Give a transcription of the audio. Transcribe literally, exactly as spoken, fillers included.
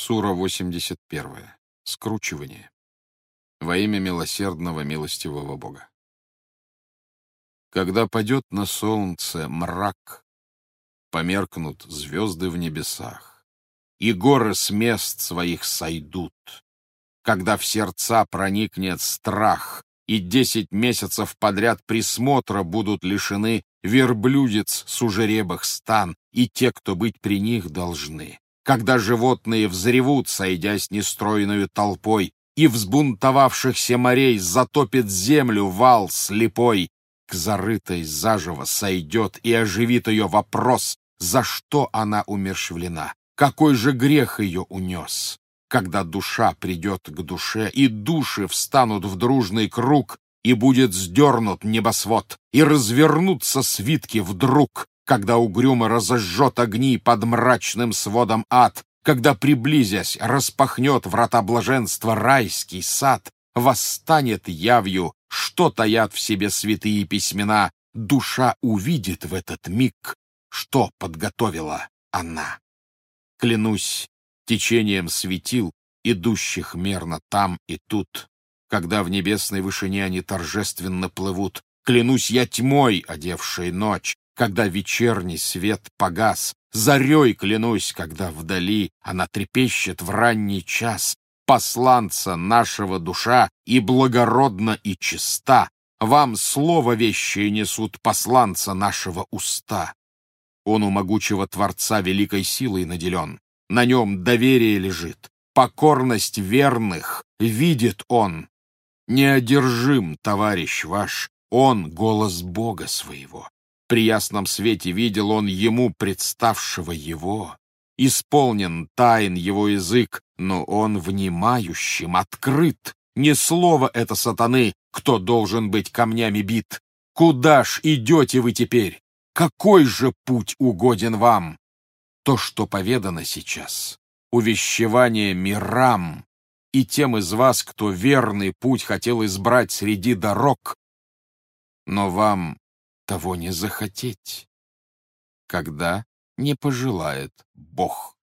Сура восемьдесят первая. Скручивание. Во имя милосердного, милостивого Бога. Когда падет на солнце мрак, померкнут звезды в небесах, и горы с мест своих сойдут, когда в сердца проникнет страх, и десять месяцев подряд присмотра будут лишены верблюдец сужеребых стан и те, кто быть при них должны, когда животные взревут, сойдясь нестройною толпой, и взбунтовавшихся морей затопит землю вал слепой, к зарытой заживо сойдет и оживит ее вопрос, за что она умерщвлена, какой же грех ее унес. Когда душа придет к душе, и души встанут в дружный круг, и будет сдернут небосвод, и развернутся свитки вдруг, когда угрюмо разожжет огни под мрачным сводом ад, когда, приблизясь, распахнет врата блаженства райский сад, восстанет явью, что таят в себе святые письмена, душа увидит в этот миг, что подготовила она. Клянусь течением светил, идущих мерно там и тут, когда в небесной вышине они торжественно плывут. Клянусь я тьмой, одевшей ночь, когда вечерний свет погас. Зарей клянусь, когда вдали она трепещет в ранний час. Посланца нашего душа и благородна, и чиста. Вам слово вещие несут посланца нашего уста. Он у могучего Творца великой силой наделен. На нем доверие лежит, покорность верных видит он. Неодержим, товарищ ваш, он голос Бога своего. При ясном свете видел он ему представшего его. Исполнен тайн его язык, но он внимающим открыт. Не слово это сатаны, кто должен быть камнями бит. Куда ж идете вы теперь? Какой же путь угоден вам? То, что поведано сейчас, увещевание мирам, и тем из вас, кто верный путь хотел избрать среди дорог, но вам того не захотеть, когда не пожелает Бог.